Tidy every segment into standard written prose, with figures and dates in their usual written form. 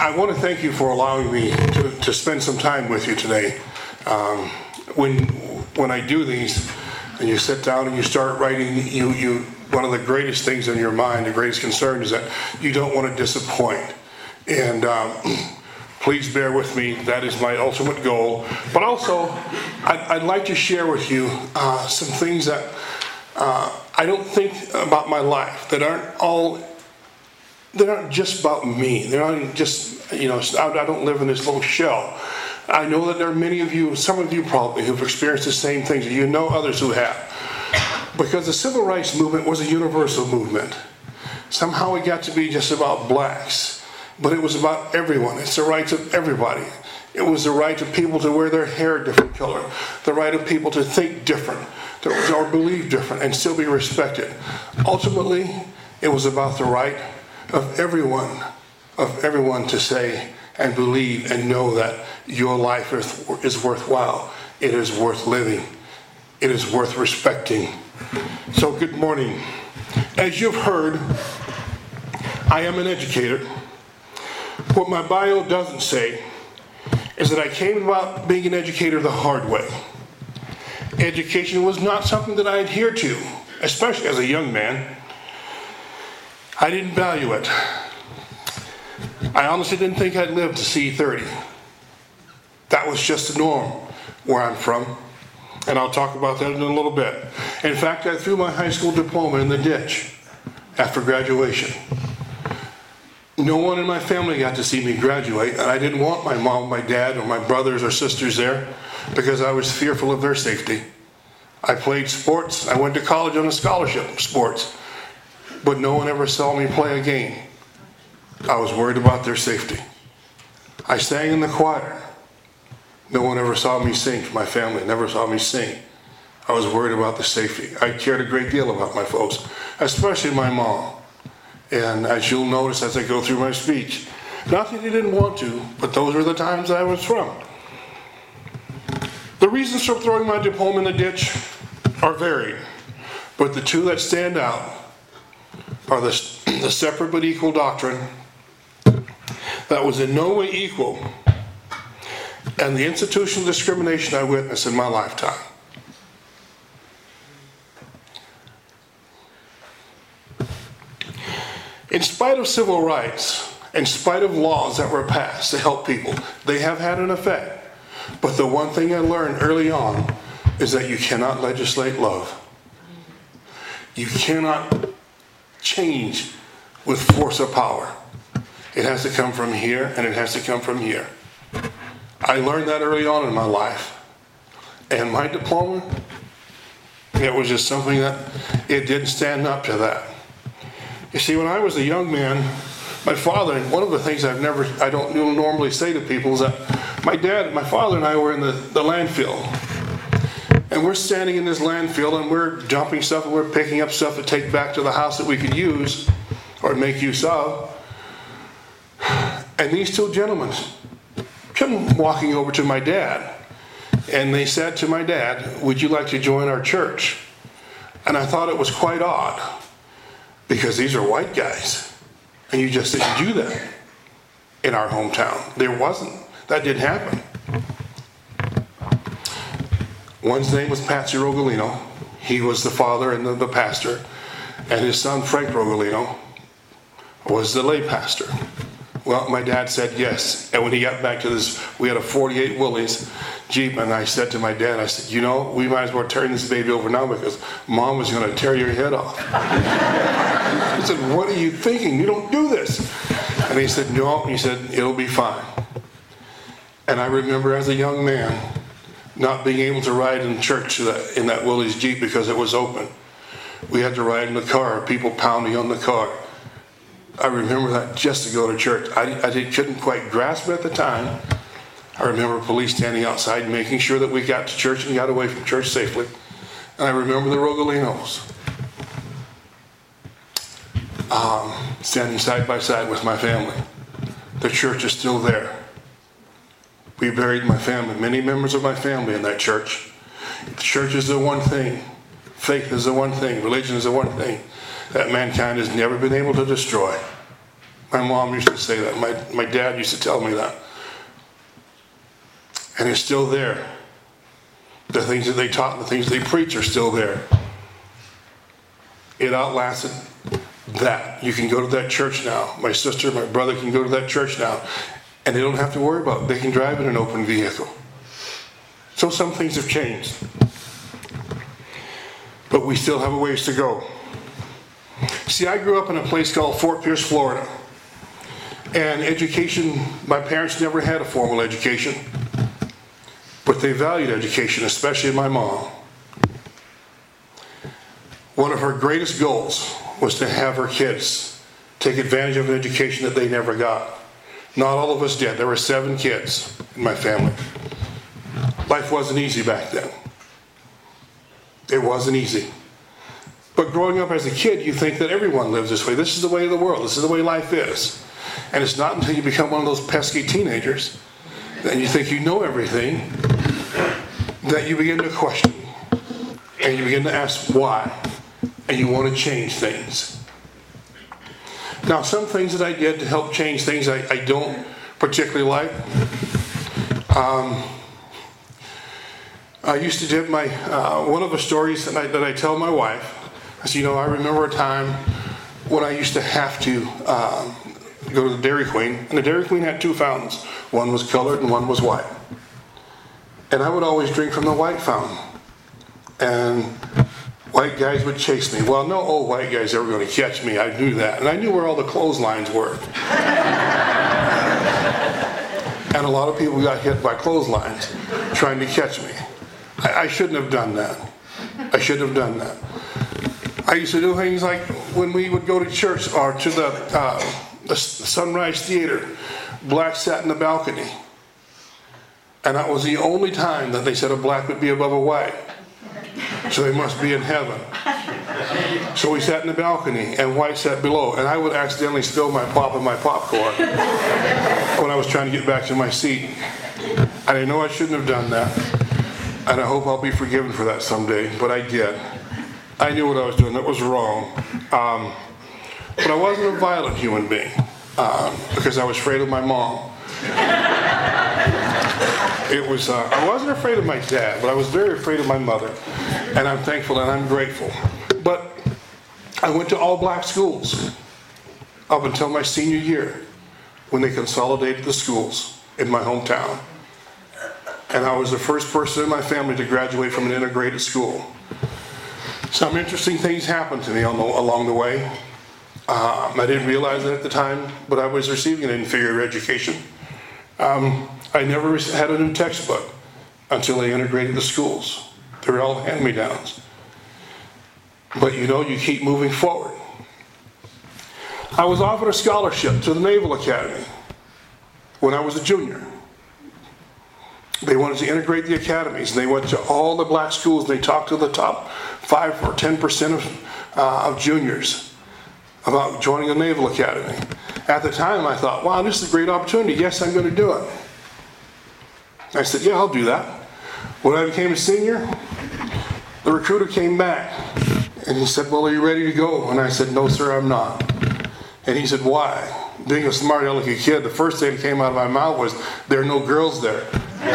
I want to thank you for allowing me to spend some time with you today. When I do these, and you sit down and you start writing, one of the greatest things in your mind, the greatest concern is that you don't want to disappoint. And please bear with me. That is my ultimate goal. But also, I'd like to share with you some things that I don't think about my life that aren't just about me. They're not just, I don't live in this little shell. I know that there are many of you, some of you probably, who've experienced the same things. You know others who have. Because the civil rights movement was a universal movement. Somehow it got to be just about blacks. But it was about everyone. It's the rights of everybody. It was the right of people to wear their hair a different color. The right of people to think different, or believe different, and still be respected. Ultimately, it was about the right of everyone to say and believe and know that your life is worthwhile. It is worth living. It is worth respecting. So good morning. As you've heard, I am an educator. What my bio doesn't say is that I came about being an educator the hard way. Education was not something that I adhered to, especially as a young man. I didn't value it. I honestly didn't think I'd live to see 30. That was just the norm where I'm from, and I'll talk about that in a little bit. In fact, I threw my high school diploma in the ditch after graduation. No one in my family got to see me graduate, and I didn't want my mom, my dad, or my brothers or sisters there because I was fearful of their safety. I played sports. I went to college on a scholarship in sports, but no one ever saw me play a game. I was worried about their safety. I sang in the choir. No one ever saw me sing. My family never saw me sing. I was worried about the safety. I cared a great deal about my folks, especially my mom. And as you'll notice as I go through my speech, not that he didn't want to, but those were the times I was from. The reasons for throwing my diploma in the ditch are varied, but the two that stand out are the separate but equal doctrine that was in no way equal, and the institutional discrimination I witnessed in my lifetime. In spite of civil rights, in spite of laws that were passed to help people, they have had an effect. But the one thing I learned early on is that you cannot legislate love. You cannot change with force or power. It has to come from here, and it has to come from here. I learned that early on in my life. And my diploma, it was just something that it didn't stand up to that. You see, when I was a young man, my father, and one of the things I don't normally say to people is that my father and I were in the landfill. And we're standing in this landfill and we're dumping stuff and we're picking up stuff to take back to the house that we could use or make use of. And these two gentlemen come walking over to my dad. And they said to my dad, "Would you like to join our church?" And I thought it was quite odd, because these are white guys. And you just didn't do that in our hometown. There wasn't. That didn't happen. One's name was Patsy Rogalino. He was the father and the pastor. And his son, Frank Rogalino, was the lay pastor. Well, my dad said yes. And when he got back to this, we had a 48 Willys Jeep, and I said to my dad, I said, we might as well turn this baby over now because Mom is going to tear your head off. He said, "What are you thinking? You don't do this." And he said, "No." He said, "It'll be fine." And I remember as a young man not being able to ride in church in that Willys Jeep because it was open. We had to ride in the car, people pounding on the car. I remember that just to go to church. I couldn't quite grasp it at the time. I remember police standing outside making sure that we got to church and got away from church safely. And I remember the Rogalinos standing side by side with my family. The church is still there. We buried my family, many members of my family in that church. The church is the one thing, faith is the one thing, religion is the one thing that mankind has never been able to destroy. My mom used to say that. My dad used to tell me that. And it's still there. The things that they taught, the things they preach are still there. It outlasted that. You can go to that church now. My sister, my brother can go to that church now, and they don't have to worry about it. They can drive in an open vehicle. So some things have changed. But we still have a ways to go. See, I grew up in a place called Fort Pierce, Florida. And education, my parents never had a formal education. But they valued education, especially my mom. One of her greatest goals was to have her kids take advantage of an education that they never got. Not all of us did. There were 7 kids in my family. Life wasn't easy back then. It wasn't easy. But growing up as a kid, you think that everyone lives this way. This is the way of the world. This is the way life is. And it's not until you become one of those pesky teenagers and you think you know everything that you begin to question. And you begin to ask why. And you want to change things. Now, some things that I did to help change things I don't particularly like. I used to do one of the stories that I tell my wife. I said, I remember a time when I used to have to go to the Dairy Queen, and the Dairy Queen had 2 fountains. One was colored and one was white. And I would always drink from the white fountain. And white guys would chase me. Well, no old white guys ever going to catch me. I knew that. And I knew where all the clotheslines were. And a lot of people got hit by clotheslines trying to catch me. I shouldn't have done that. I shouldn't have done that. I used to do things like when we would go to church or to the Sunrise Theater, black sat in the balcony. And that was the only time that they said a black would be above a white. So they must be in heaven. So we sat in the balcony and white sat below. And I would accidentally spill my pop in my popcorn when I was trying to get back to my seat. And I know I shouldn't have done that. And I hope I'll be forgiven for that someday. But I did. I knew what I was doing. That was wrong. But I wasn't a violent human being because I was afraid of my mom. I wasn't afraid of my dad, but I was very afraid of my mother. And I'm thankful and I'm grateful. But I went to all black schools up until my senior year when they consolidated the schools in my hometown. And I was the first person in my family to graduate from an integrated school. Some interesting things happened to me along the way. I didn't realize it at the time, but I was receiving an inferior education. I never had a new textbook until they integrated the schools. They were all hand-me-downs. But you keep moving forward. I was offered a scholarship to the Naval Academy when I was a junior. They wanted to integrate the academies, and they went to all the black schools, and they talked to the top 5 or 10% of juniors about joining the Naval Academy. At the time, I thought, wow, this is a great opportunity. Yes, I'm going to do it. I said, yeah, I'll do that. When I became a senior, the recruiter came back, and he said, well, are you ready to go? And I said, no, sir, I'm not. And he said, why? Being a smart, alecky kid, the first thing that came out of my mouth was, there are no girls there.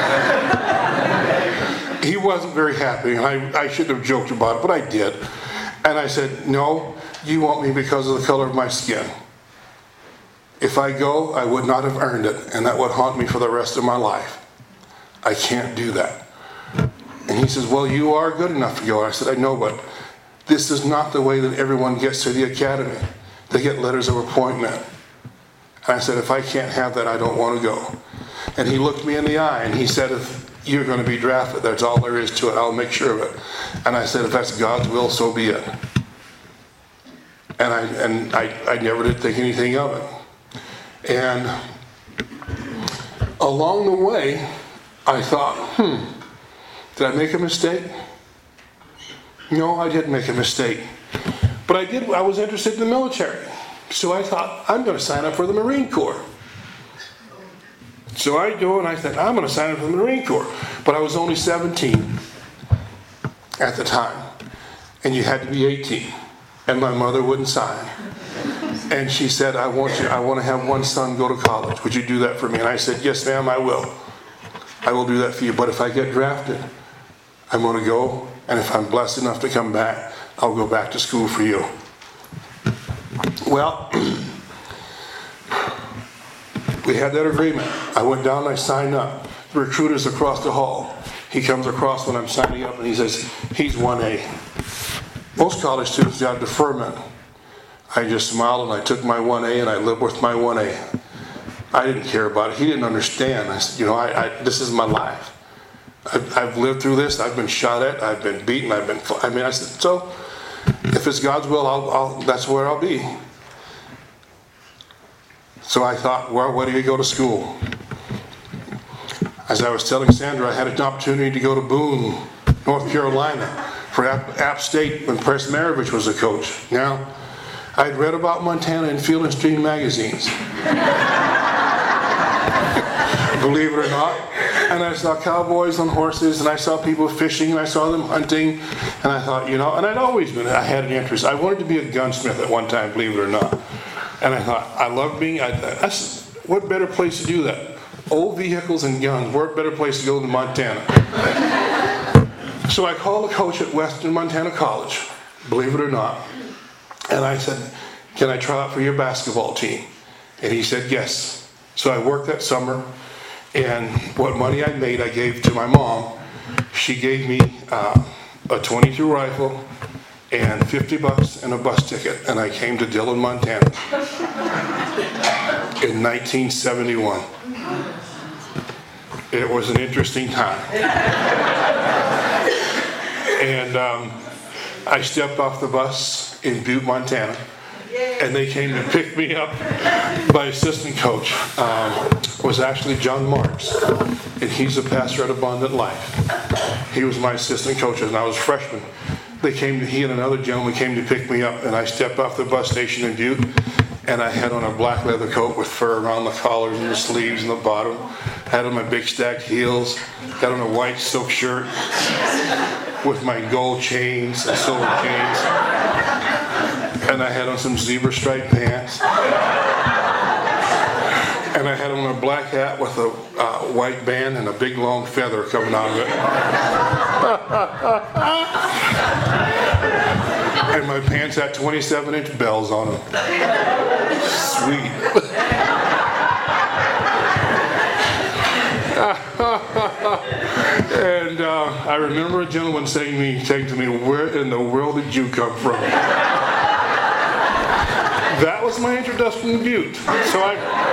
He wasn't very happy, and I shouldn't have joked about it, but I did. And I said, no, you want me because of the color of my skin. If I go, I would not have earned it, and that would haunt me for the rest of my life. I can't do that. And he says, well, you are good enough to go. I said, I know, but this is not the way that everyone gets to the academy. They get letters of appointment. And I said, if I can't have that, I don't want to go. And he looked me in the eye, and he said, if you're going to be drafted, that's all there is to it. I'll make sure of it. And I said, if that's God's will, so be it. And I never did think anything of it. And along the way, I thought, did I make a mistake? No, I didn't make a mistake. But I was interested in the military. So I thought, I'm going to sign up for the Marine Corps. So I go and I said, I'm going to sign up for the Marine Corps. But I was only 17 at the time. And you had to be 18. And my mother wouldn't sign. And she said, I want to have one son go to college. Would you do that for me? And I said, yes, ma'am, I will. I will do that for you. But if I get drafted, I'm going to go. And if I'm blessed enough to come back, I'll go back to school for you. Well, we had that agreement. I went down and I signed up. The recruiter's across the hall. He comes across when I'm signing up and he says, he's 1A. Most college students got deferment. I just smiled and I took my 1A and I lived with my 1A. I didn't care about it. He didn't understand. I said, this is my life. I've lived through this. I've been shot at. I've been beaten. I said, so if it's God's will, that's where I'll be. So I thought, well, where do you go to school? As I was telling Sandra, I had an opportunity to go to Boone, North Carolina, for App State when Press Maravich was a coach. Now, I'd read about Montana in Field and Stream magazines. Believe it or not. And I saw cowboys on horses, and I saw people fishing, and I saw them hunting, and I thought, and I had an interest. I wanted to be a gunsmith at one time, believe it or not. And I thought, I love what better place to do that? Old vehicles and guns, what better place to go than Montana? So I called the coach at Western Montana College, believe it or not. And I said, can I try out for your basketball team? And he said, yes. So I worked that summer, and what money I made, I gave to my mom. She gave me a .22 rifle and $50 and a bus ticket, and I came to Dillon, Montana in 1971. It was an interesting time. And I stepped off the bus in Butte, Montana, and they came to pick me up. My assistant coach was actually John Marks, and he's a pastor at Abundant Life. He was my assistant coach, and I was a freshman. He and another gentleman came to pick me up, and I stepped off the bus station in Butte, and I had on a black leather coat with fur around the collars and the sleeves and the bottom. Had on my big stacked heels, had on a white silk shirt with my gold chains and silver chains. And I had on some zebra striped pants. And I had on a black hat with a white band and a big long feather coming out of it. And my pants had 27-inch bells on them. Sweet. And I remember a gentleman saying to me, where in the world did you come from? That was my introduction to Butte. So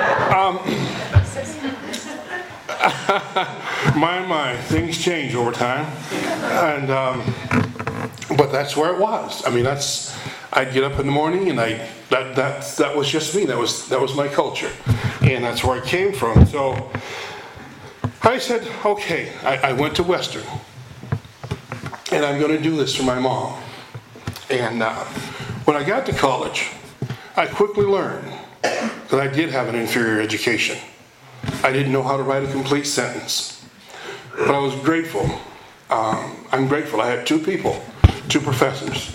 things change over time. And but that's where it was. I mean, I'd get up in the morning, and that was just me. That was my culture, and that's where I came from. So I said, okay. I went to Western, and I'm going to do this for my mom. And when I got to college, I quickly learned that I did have an inferior education. I didn't know how to write a complete sentence, but I was grateful. I'm grateful. I had two professors,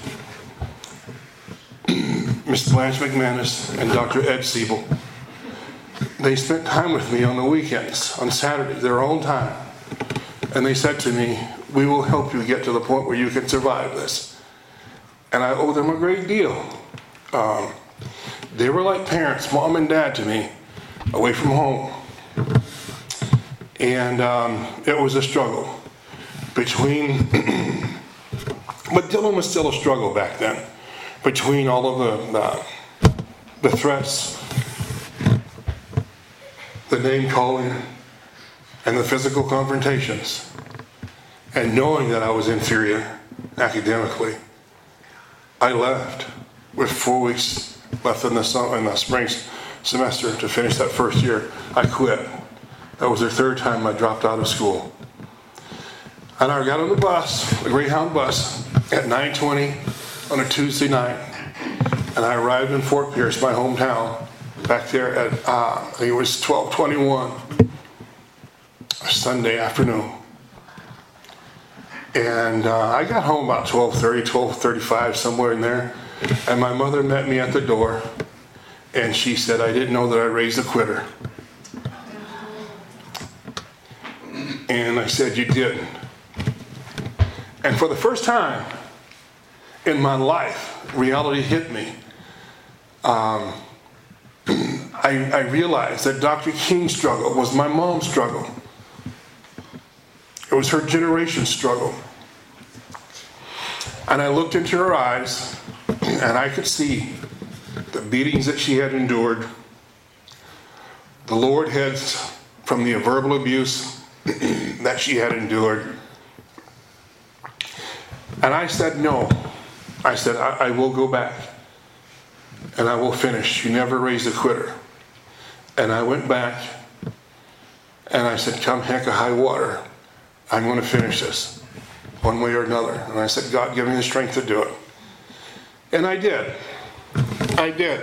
Miss Blanche McManus and Dr. Ed Siebel. They spent time with me on the weekends, on Saturdays, their own time. And they said to me, we will help you get to the point where you can survive this. And I owe them a great deal. They were like parents, mom and dad to me, away from home. And it was a struggle between, but Dillon was still a struggle back then, between all of the threats, the name calling, and the physical confrontations. And knowing that I was inferior academically, I left with 4 weeks left in the spring semester to finish that first year. I quit. That was the third time I dropped out of school. And I got on the bus, the Greyhound bus, at 9:20 on a Tuesday night. And I arrived in Fort Pierce, my hometown, back there at, I think it was 12:21, Sunday afternoon. And I got home about 12:30, 12:35, somewhere in there. And my mother met me at the door. And she said, I didn't know that I raised a quitter. And I said, you didn't. And for the first time in my life, reality hit me. I realized that Dr. King's struggle was my mom's struggle. It was her generation's struggle. And I looked into her eyes, and I could see the beatings that she had endured, the lowered heads from the verbal abuse that she had endured. And I said, no. I said, I will go back, and I will finish. You never raised a quitter. And I went back, and I said, come heck or high water, I'm going to finish this, one way or another. And I said, God, give me the strength to do it. And I did. I did.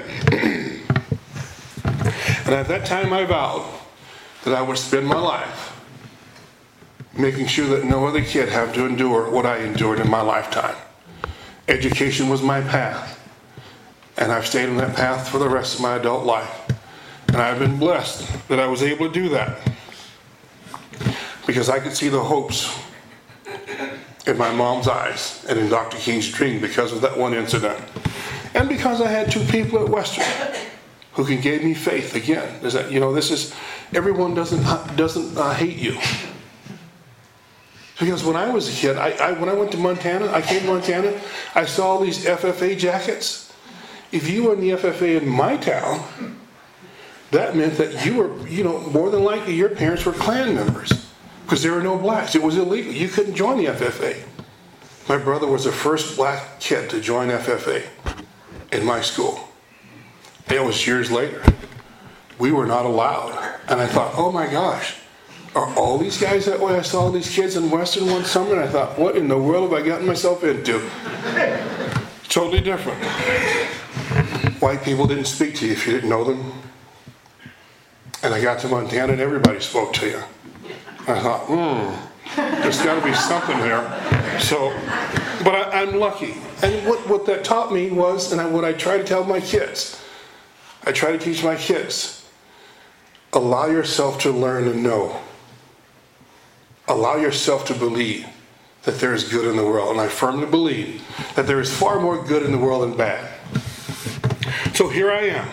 And at that time I vowed that I would spend my life making sure that no other kid had to endure what I endured in my lifetime. Education was my path. And I've stayed on that path for the rest of my adult life. And I've been blessed that I was able to do that, because I could see the hopes in my mom's eyes and in Dr. King's dream because of that one incident. And because I had two people at Western who gave me faith again. Is that, this is, everyone doesn't hate you. Because when I was a kid, when I went to Montana, I came to Montana, I saw all these FFA jackets. If you were in the FFA in my town, that meant that you were, more than likely your parents were Klan members, because there were no blacks. It was illegal. You couldn't join the FFA. My brother was the first black kid to join FFA in my school. It was years later. We were not allowed. And I thought, oh my gosh, are all these guys that way? I saw all these kids in Western one summer, and I thought, what in the world have I gotten myself into? Totally different. White people didn't speak to you if you didn't know them. And I got to Montana and everybody spoke to you. I thought, there's got to be something there. So, but I'm lucky. And what that taught me was, and what I try to tell my kids, I try to teach my kids, allow yourself to learn and know. Allow yourself to believe that there is good in the world. And I firmly believe that there is far more good in the world than bad. So here I am.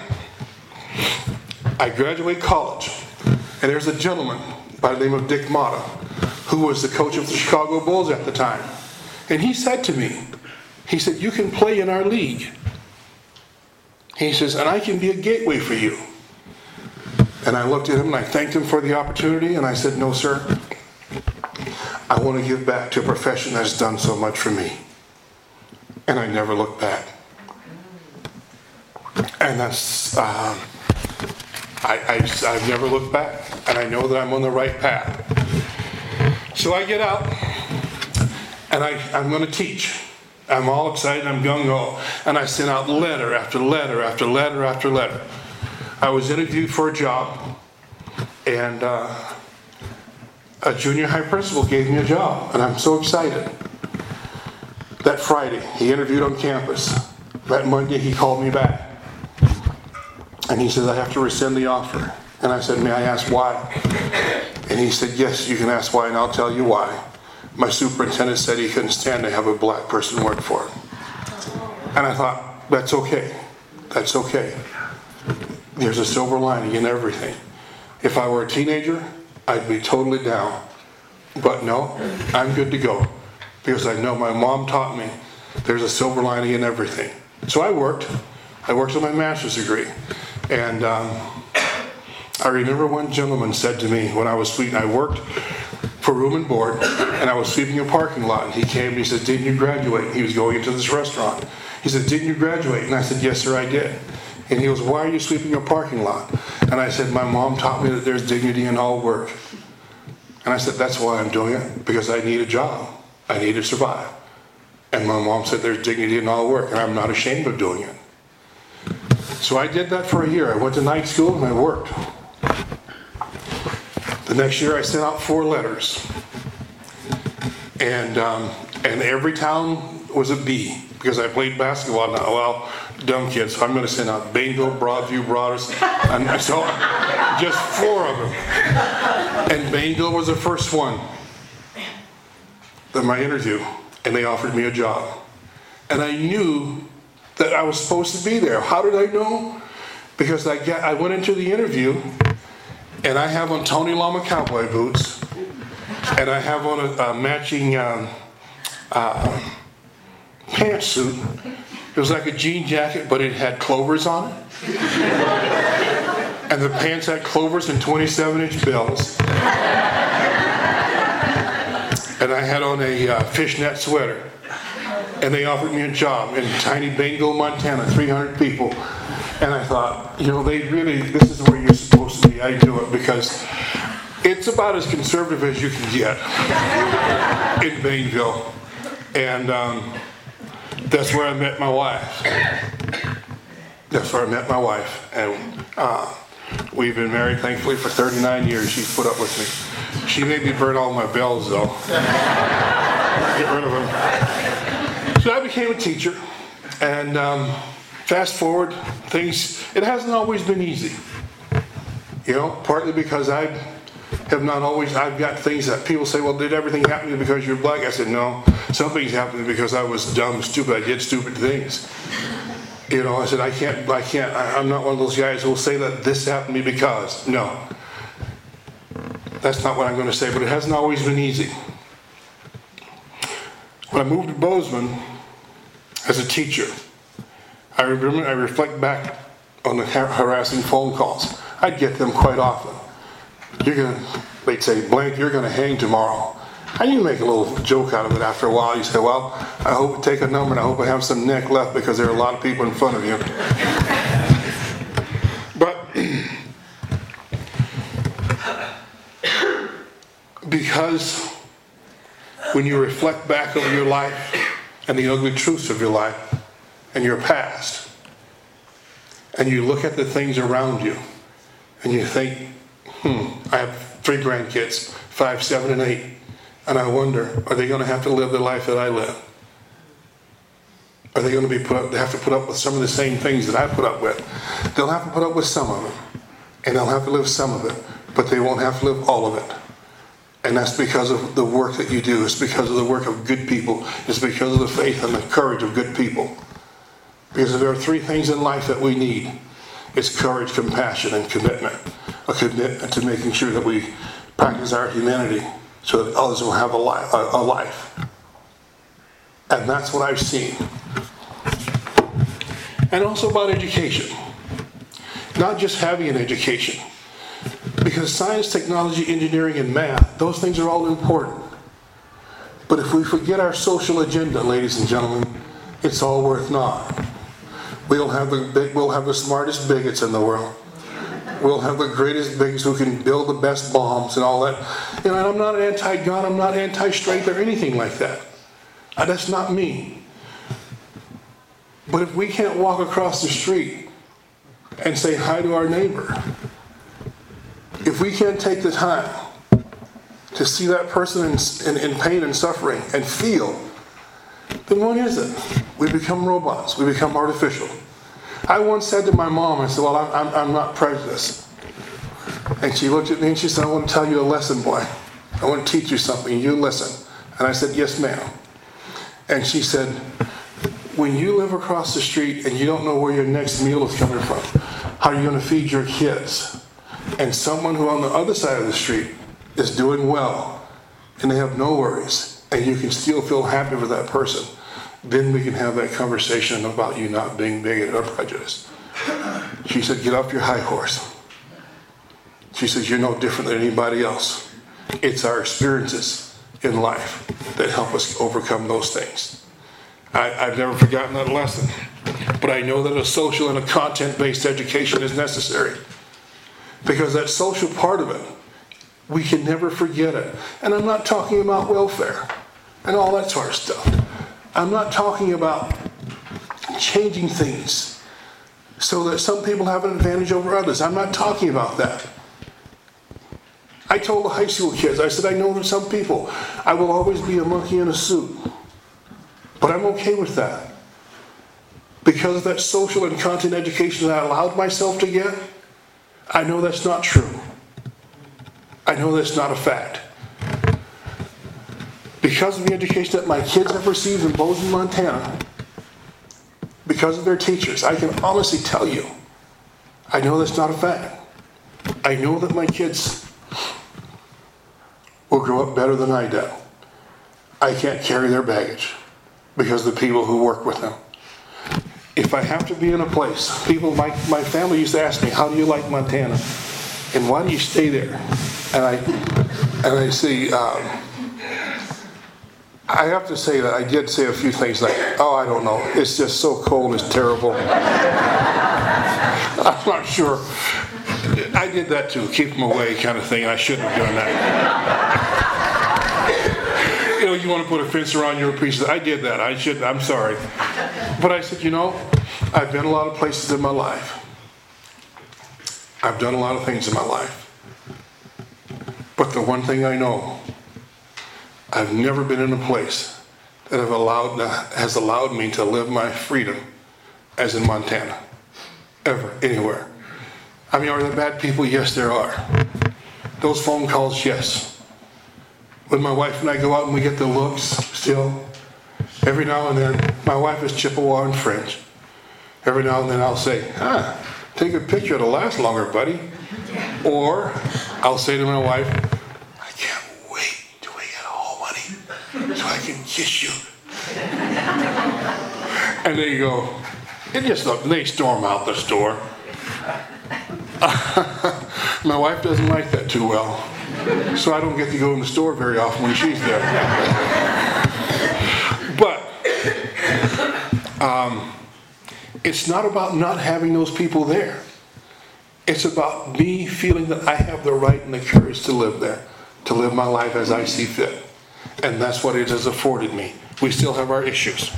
I graduate college, and there's a gentleman by the name of Dick Motta, who was the coach of the Chicago Bulls at the time. And he said to me, he said, you can play in our league. He says, and I can be a gateway for you. And I looked at him and I thanked him for the opportunity, and I said, no, sir. I want to give back to a profession that's done so much for me. And I never looked back. And that's, I've never looked back, and I know that I'm on the right path. So I get out, and I'm going to teach. I'm all excited, I'm gung-ho, and I sent out letter after letter after letter after letter. I was interviewed for a job, and a junior high principal gave me a job, and I'm so excited. That Friday, he interviewed on campus. That Monday, he called me back. And he says, I have to rescind the offer. And I said, may I ask why? And he said, yes, you can ask why, and I'll tell you why. My superintendent said he couldn't stand to have a black person work for him. And I thought, that's okay. That's okay. There's a silver lining in everything. If I were a teenager, I'd be totally down. But no, I'm good to go. Because I know my mom taught me there's a silver lining in everything. So I worked on my master's degree. And I remember one gentleman said to me when I was sweeping, I worked for room and board, and I was sweeping a parking lot. And he came and he said, didn't you graduate? He was going into this restaurant. He said, didn't you graduate? And I said, yes, sir, I did. And he goes, why are you sweeping a parking lot? And I said, my mom taught me that there's dignity in all work. And I said, that's why I'm doing it, because I need a job. I need to survive. And my mom said, there's dignity in all work, and I'm not ashamed of doing it. So I did that for a year. I went to night school and I worked. The next year I sent out 4 letters. And every town was a B, because I played basketball. Now, well, dumb kids. So I'm going to send out Bainville, Broadview, Broadus, and so just 4 of them. And Bainville was the first one in my interview, and they offered me a job. And I knew that I was supposed to be there. How did I know? Because I went into the interview, and I have on Tony Lama cowboy boots, and I have on a matching pantsuit. It was like a jean jacket, but it had clovers on it. And the pants had clovers and 27-inch bells. And I had on a fishnet sweater. And they offered me a job in tiny Bainville, Montana, 300 people. And I thought, this is where you're supposed to be. I do it because it's about as conservative as you can get in Bainville. And that's where I met my wife. And we've been married, thankfully, for 39 years. She's put up with me. She made me burn all my bells, though. Get rid of them. So I became a teacher. And fast forward, it hasn't always been easy. Partly because I've got things that people say, well, did everything happen to you because you're black? I said, no. Some things happened to me because I was dumb, stupid. I did stupid things. I said, I'm not one of those guys who will say that this happened to me because. No. That's not what I'm going to say, but it hasn't always been easy. When I moved to Bozeman as a teacher, I reflect back on the harassing phone calls. I'd get them quite often. They'd say, Blank, you're going to hang tomorrow. And you make a little joke out of it after a while. You say, well, I hope I take a number and I hope I have some neck left because there are a lot of people in front of you. But because when you reflect back over your life and the ugly truths of your life and your past, and you look at the things around you and you think, I have 3 grandkids, 5, 7, and 8. And I wonder, are they going to have to live the life that I live? Are they going to have to put up with some of the same things that I put up with? They'll have to put up with some of it. And they'll have to live some of it. But they won't have to live all of it. And that's because of the work that you do. It's because of the work of good people. It's because of the faith and the courage of good people. Because if there are 3 things in life that we need, it's courage, compassion, and commitment. A commitment to making sure that we practice our humanity so that others will have a life. And that's what I've seen. And also about education. Not just having an education. Because science, technology, engineering, and math, those things are all important. But if we forget our social agenda, ladies and gentlemen, it's all worth naught. We'll have the smartest bigots in the world. We'll have the greatest bigots who can build the best bombs and all that. And I'm not anti-gun, I'm not anti-straight or anything like that. That's not me. But if we can't walk across the street and say hi to our neighbor, if we can't take the time to see that person in pain and suffering and feel, then what is it? We become robots. We become artificial. I once said to my mom, I said, well, I'm not prejudiced. And she looked at me and she said, I want to tell you a lesson, boy. I want to teach you something. You listen. And I said, yes, ma'am. And she said, when you live across the street and you don't know where your next meal is coming from, how are you going to feed your kids? And someone who on the other side of the street is doing well and they have no worries, and you can still feel happy for that person, then we can have that conversation about you not being bigoted or prejudiced. She said, get off your high horse. She says, you're no different than anybody else. It's our experiences in life that help us overcome those things. I've never forgotten that lesson. But I know that a social and a content-based education is necessary. Because that social part of it, we can never forget it. And I'm not talking about welfare and all that sort of stuff. I'm not talking about changing things so that some people have an advantage over others. I'm not talking about that. I told the high school kids, I said, I know there's some people, I will always be a monkey in a suit. But I'm okay with that. because of that social and content education that I allowed myself to get? I know that's not true. I know that's not a fact. Because of the education that my kids have received in Bozeman, Montana, because of their teachers, I can honestly tell you, I know that's not a fact. I know that my kids will grow up better than I did. I can't carry their baggage because of the people who work with them. If I have to be in a place, my family used to ask me, how do you like Montana? And why do you stay there? And I say, I have to say that I did say a few things like, oh, I don't know, it's just so cold, it's terrible. I'm not sure. I did that too, keep them away kind of thing, and I shouldn't have done that. You know, you want to put a fence around your piece. I did that. I shouldn't. I'm sorry. But I said, you know, I've been a lot of places in my life. I've done a lot of things in my life. But the one thing I know, I've never been in a place that has allowed me to live my freedom as in Montana. Ever, anywhere. I mean, are there bad people? Yes, there are. Those phone calls, yes. When my wife and I go out and we get the looks still, every now and then, my wife is Chippewa and French. Every now and then I'll say, take a picture, it'll last longer, buddy. Or I'll say to my wife, I can't wait till we get home, honey, so I can kiss you. And they go, they storm out the store. My wife doesn't like that too well. So I don't get to go in the store very often when she's there. But it's not about not having those people there. It's about me feeling that I have the right and the courage to live there, to live my life as I see fit. And that's what it has afforded me. We still have our issues.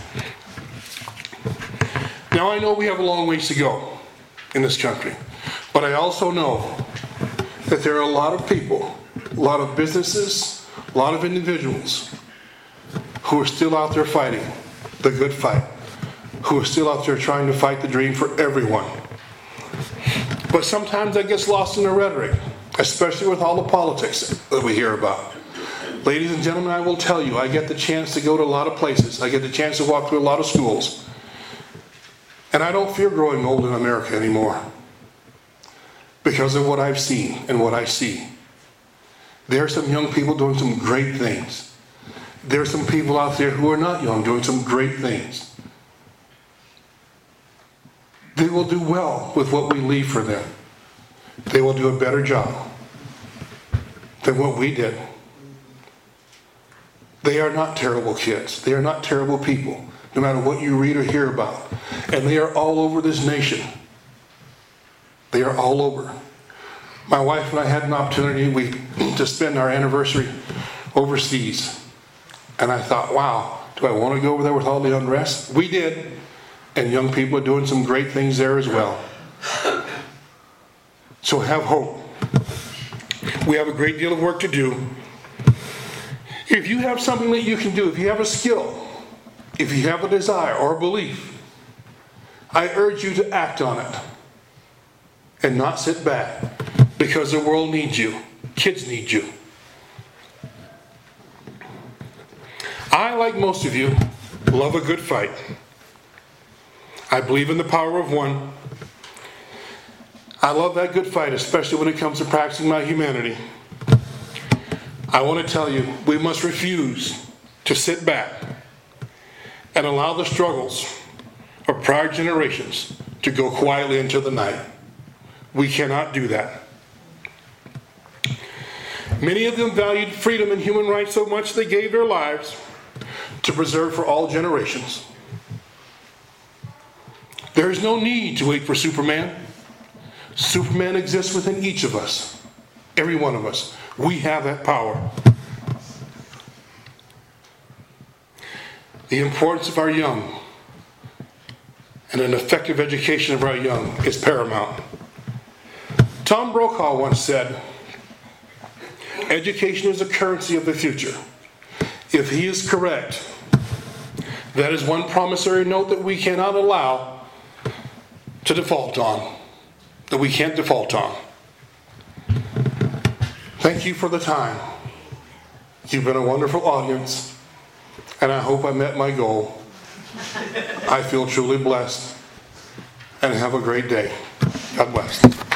Now I know we have a long ways to go in this country, but I also know that there are a lot of people, a lot of businesses, a lot of individuals who are still out there fighting the good fight, who are still out there trying to fight the dream for everyone. But sometimes that gets lost in the rhetoric, especially with all the politics that we hear about. Ladies and gentlemen, I will tell you, I get the chance to go to a lot of places. I get the chance to walk through a lot of schools. And I don't fear growing old in America anymore because of what I've seen and what I see. There are some young people doing some great things. There are some people out there who are not young doing some great things. They will do well with what we leave for them. They will do a better job than what we did. They are not terrible kids. They are not terrible people, no matter what you read or hear about. And they are all over this nation. They are all over. My wife and I had an opportunity to spend our anniversary overseas. And I thought, wow, do I want to go over there with all the unrest? We did. And young people are doing some great things there as well. So have hope. We have a great deal of work to do. If you have something that you can do, if you have a skill, if you have a desire or a belief, I urge you to act on it and not sit back, because the world needs you. Kids need you. I, like most of you, love a good fight. I believe in the power of one. I love that good fight, especially when it comes to practicing my humanity. I want to tell you, we must refuse to sit back and allow the struggles of prior generations to go quietly into the night. We cannot do that. Many of them valued freedom and human rights so much they gave their lives to preserve for all generations. There is no need to wait for Superman. Superman exists within each of us, every one of us. We have that power. The importance of our young and an effective education of our young is paramount. Tom Brokaw once said, education is a currency of the future. If he is correct, that is one promissory note that we cannot allow to default on, that we can't default on. Thank you for the time. You've been a wonderful audience, and I hope I met my goal. I feel truly blessed, and have a great day. God bless.